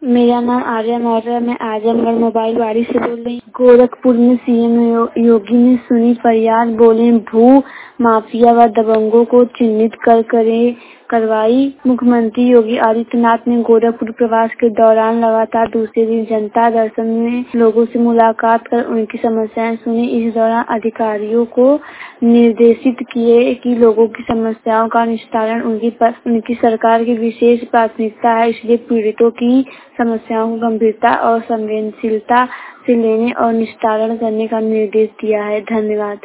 मेरा नाम आर्या मौर्य, मैं आजमगढ़ मोबाइल वाड़ी से बोल रही हूँ। गोरखपुर में सीएम योगी ने सुनी फरियाद, बोले भू माफिया व दबंगों को चिन्हित करवाई। मुख्यमंत्री योगी आदित्यनाथ ने गोरखपुर प्रवास के दौरान लगातार दूसरे दिन जनता दर्शन में लोगों से मुलाकात कर उनकी समस्याएं सुनी। इस दौरान अधिकारियों को निर्देशित किए कि लोगों की समस्याओं का निस्तारण उनकी सरकार की विशेष प्राथमिकता है, इसलिए पीड़ितों की समस्याओं को गंभीरता और संवेदनशीलता से लेने और निस्तारण करने का निर्देश दिया है। धन्यवाद।